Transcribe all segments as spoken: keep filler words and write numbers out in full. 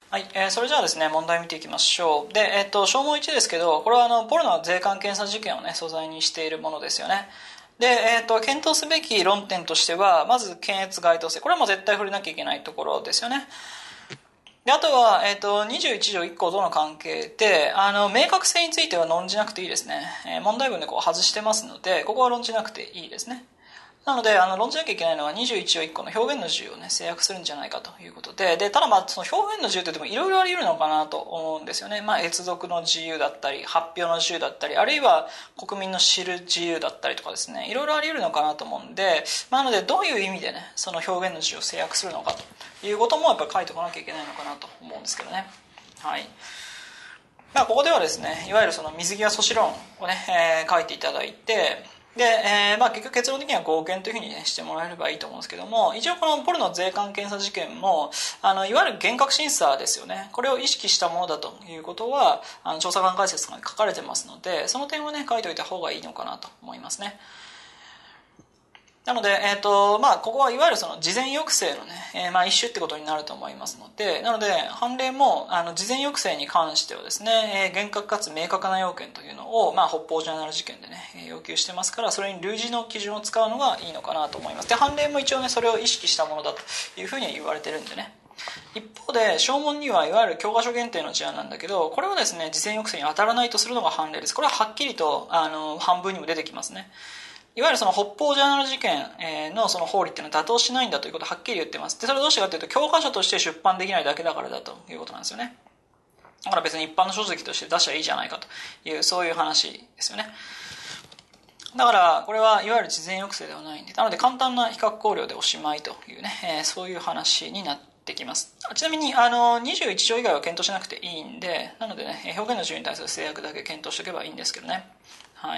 はい、えー、それじゃあですね、問題見ていきましょう。で、えっと、小問いちですけど、これはあのポルノ税関検査事件をね、素材にしているものですよね。で、えっと、検討すべき論点としては、まず検閲該当性。これはもう絶対触れなきゃいけないところですよね。で、あとは、えっと、にじゅういち条いっ項との関係で、あの、明確性については論じなくていいですね。えー、問題文でこう外してますので、ここは論じなくていいですね。なのであの論じなきゃいけないのはにじゅういち条いっ項の表現の自由を、ね、制約するんじゃないかということで、でただまあその表現の自由といってもいろいろあり得るのかなと思うんですよね。まあ、閲読の自由だったり発表の自由だったり、あるいは国民の知る自由だったりとかですね、いろいろあり得るのかなと思うんで、まあ、なのでどういう意味でねその表現の自由を制約するのかということもやっぱり書いておかなきゃいけないのかなと思うんですけどね。はい。まあ、ここではですね、いわゆるその水際措置論をね、えー、書いていただいて、で、えーまあ、結局結論的には合憲というふうに、ね、してもらえればいいと思うんですけども、一応このポルノ税関検査事件もあのいわゆる厳格審査ですよね。これを意識したものだということはあの調査官解説とかに書かれてますので、その点をね書いておいた方がいいのかなと思いますね。なので、えーとまあ、ここはいわゆるその事前抑制のね、えーまあ、一種ってことになると思いますので、なので判例もあの事前抑制に関してはですね、えー、厳格かつ明確な要件というのを、まあ、北方ジャーナル事件でね要求してますから、それに類似の基準を使うのがいいのかなと思います。で、判例も一応ねそれを意識したものだというふうに言われてるんでね。一方で小問にはいわゆる教科書限定の事案なんだけど、これはですね事前抑制に当たらないとするのが判例です。これははっきりとあの半分にも出てきますね。いわゆるその北方ジャーナル事件のその法理っていうのは妥当しないんだということをはっきり言ってます。で、それはどうしてかというと教科書として出版できないだけだからだということなんですよね。だから別に一般の書籍として出しゃいいじゃないかというそういう話ですよね。だからこれはいわゆる事前抑制ではないんで、なので簡単な比較考慮でおしまいというね、えー、そういう話になってきます。ちなみにあのにじゅういち条以外は検討しなくていいんで、なのでね表現の自由に対する制約だけ検討しておけばいいんですけどね。はい。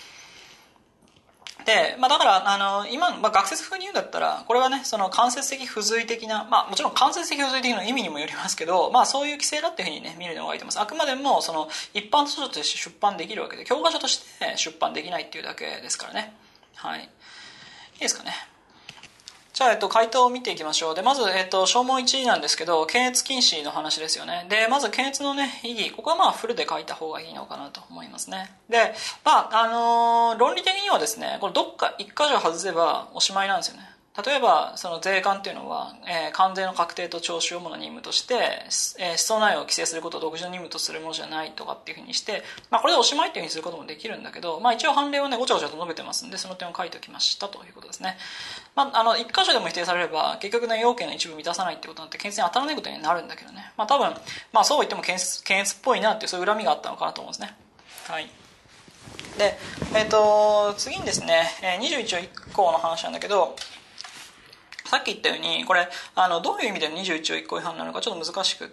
で、まあ、だからあの今、まあ、学説風に言うんだったらこれはねその間接的付随的な、まあ、もちろん間接的付随的な意味にもよりますけど、まあ、そういう規制だっていうふうにね見るのがいいと思います。あくまでもその一般書として出版できるわけで、教科書として出版できないっていうだけですからね。はい、いいですかね。じゃあ、えっと、回答を見ていきましょう。で、まず、えっと、小問いちなんですけど、検閲禁止の話ですよね。で、まず検閲のね、意義、ここはまあ、フルで書いた方がいいのかなと思いますね。で、まあ、あのー、論理的にはですね、これどっか一箇所外せばおしまいなんですよね。例えば、その税関っていうのは、えー、関税の確定と徴収を主な任務として、えー、思想内容を規制することを独自の任務とするものじゃないとかっていうふうにして、まあ、これでおしまいっていうふうにすることもできるんだけど、まあ、一応判例をね、ごちゃごちゃと述べてますんで、その点を書いておきましたということですね。まあ、あの、一箇所でも否定されれば、結局ね、要件の一部満たさないってことになって、検閲に当たらないことになるんだけどね。まあ、多分、まあ、そう言っても検閲、検閲っぽいなっていう、そういう恨みがあったのかなと思うんですね。はい。で、えっと、次にですね、にじゅういち条いっ項の話なんだけど、さっき言ったようにこれあのどういう意味でにじゅういち条いっ項違反なのかちょっと難しくって、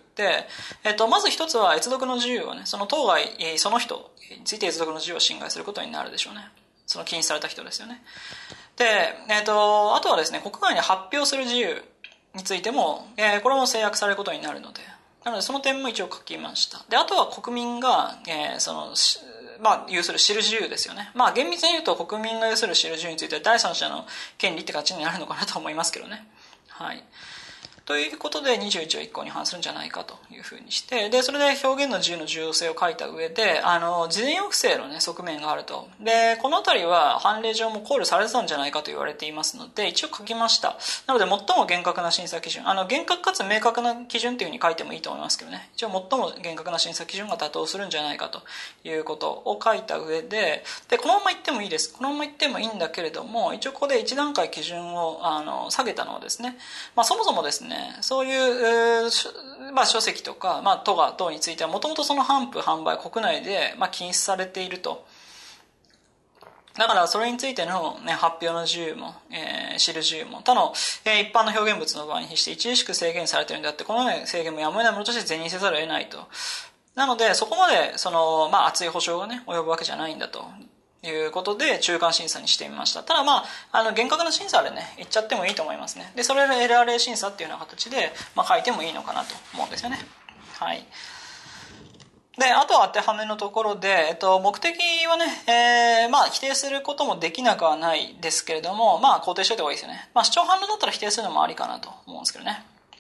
えっと、まず一つは閲読の自由はねその当該その人について閲読の自由を侵害することになるでしょうね。その禁止された人ですよね。で、えっと、あとはですね国外に発表する自由についても、えー、これも制約されることになるので、なのでその点も一応書きました。で、あとは国民が、えー、そのまあ、有する知る自由ですよね。まあ、厳密に言うと国民が有する知る自由については第三者の権利って形になるのかなと思いますけどね。はい。ということでにじゅういち条いっ項に反するんじゃないかというふうにして、でそれで表現の自由の重要性を書いた上であの事前抑制の、ね、側面があると。でこの辺りは判例上も考慮されてたんじゃないかと言われていますので一応書きました。なので最も厳格な審査基準、あの厳格かつ明確な基準というふうに書いてもいいと思いますけどね、一応最も厳格な審査基準が妥当するんじゃないかということを書いた上で、でこのまま言ってもいいです。このまま言ってもいいんだけれども、一応ここで一段階基準をあの下げたのはですね、まあ、そもそもですねそういう、まあ、書籍とか、まあ、都が等についてはもともとその販布販売国内で、まあ、禁止されていると。だからそれについての、ね、発表の自由も、えー、知る自由も他の、えー、一般の表現物の場合にして著しく制限されているんであって、このような制限もやむを得ないものとして是認せざるを得ないと。なのでそこまでその、まあ、厚い保障がね及ぶわけじゃないんだということで中間審査にしてみました。ただまあ、あの厳格な審査でね言っちゃってもいいと思いますね。でそれで エルアールエー 審査っていうような形で、まあ、書いてもいいのかなと思うんですよね。はい。であとは当てはめのところで、えっと、目的はね、えーまあ、否定することもできなくはないですけれども、まあ、肯定しておいた方がいいですよね。まあ、主張反論だったら否定するのもありかなと思うんですけどね。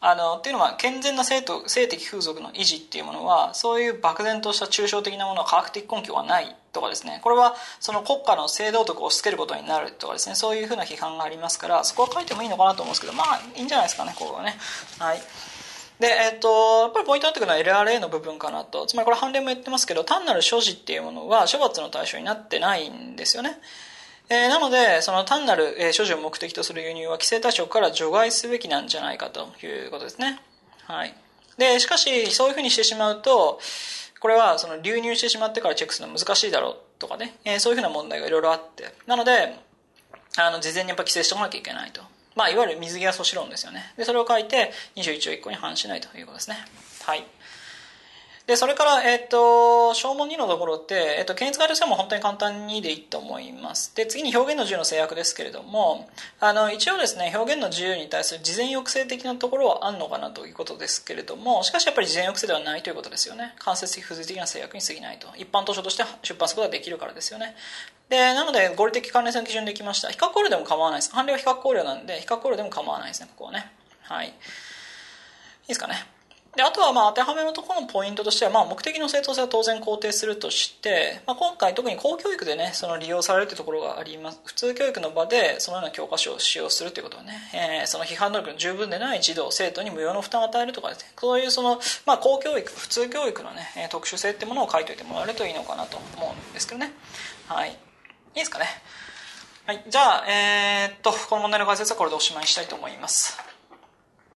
あのっていうのは健全な性と性的風俗の維持っていうものはそういう漠然とした抽象的なものは科学的根拠がないとかですね、これはその国家の性道徳を押し付けることになるとかですね、そういうふうな批判がありますから、そこは書いてもいいのかなと思うんですけど、まあいいんじゃないですかね、ここはね。はい。で、えっと、やっぱりポイントになってくるのは エルアールエー の部分かなと。つまりこれ判例も言ってますけど、単なる所持っていうものは処罰の対象になってないんですよね。えー、なのでその単なる、えー、所持を目的とする輸入は規制対象から除外すべきなんじゃないかということですね。はい。でしかしそういうふうにしてしまうと、これはその流入してしまってからチェックするのは難しいだろうとかね、えー、そういうふうな問題がいろいろあって、なのであの事前にやっぱ規制しておかなきゃいけないと、まあ、いわゆる水際阻止論ですよね。でそれを書いてにじゅういち条いっこに反しないということですね。はい。でそれから、えー、と小問にのところって、えー、と検閲概としても本当に簡単にでいいと思います。で次に表現の自由の制約ですけれども、あの一応ですね、表現の自由に対する事前抑制的なところはあるのかなということですけれども、しかしやっぱり事前抑制ではないということですよね。間接的付随的な制約に過ぎないと、一般図書として出版することができるからですよね。でなので合理的関連性の基準できました。比較考慮でも構わないです。判例は比較考慮なんで比較考慮でも構わないですね、ここはね。はい、いいですかね。であとはまあ当てはめのところのポイントとしては、まあ目的の正当性は当然肯定するとして、まあ、今回特に公教育でねその利用されるというところがあります。普通教育の場でそのような教科書を使用するということはね、えー、その批判能力の十分でない児童生徒に無用の負担を与えるとかですね、そういうその、まあ、公教育普通教育のね特殊性っていうものを書いておいてもらえるといいのかなと思うんですけどね。はい、いいですかね。はい、じゃあ、えー、っとこの問題の解説はこれでおしまいにしたいと思います。